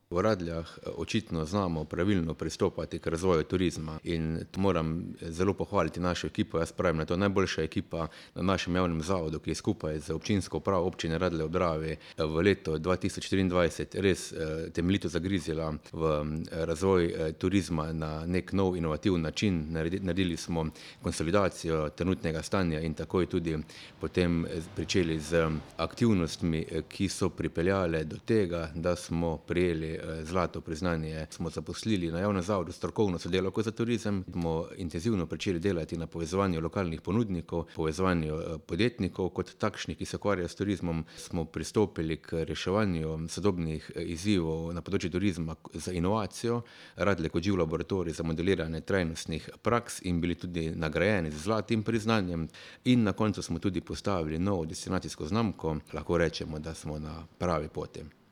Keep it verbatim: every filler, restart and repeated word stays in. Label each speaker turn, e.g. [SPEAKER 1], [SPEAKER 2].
[SPEAKER 1] V Radljah očitno znamo pravilno pristopati k razvoju turizma in moram zelo pohvaliti našo ekipo. Jaz pravim, da je to najboljša ekipa na našem javnem zavodu, ki je skupaj z občinsko upravo občine Radlje ob Dravi v letu dva tisoč triindvajset res temeljito zagrizla v razvoj turizma na nek nov inovativen način. Naredili smo konsolidacijo trenutnega stanja in takoj tudi potem pričeli z aktivnostmi, ki so pripeljale do tega, da smo prejeli zlato priznanje. Smo zaposlili na javnem zavodu strokovno sodelavko za turizem, smo intenzivno pričeli delati na povezovanju lokalnih ponudnikov, povezovanju podjetnikov kot takšnih, ki se ukvarjajo s turizmom. Smo pristopili k reševanju sodobnih izzivov na področju turizma z inovacijo, Radlje kot živ laboratorij za modeliranje trajnostnih praks in bili tudi nagrajeni z zlatim priznanjem. In na koncu smo tudi postavili novo destinacijsko znamko. Lahko rečemo, da smo na pravi poti.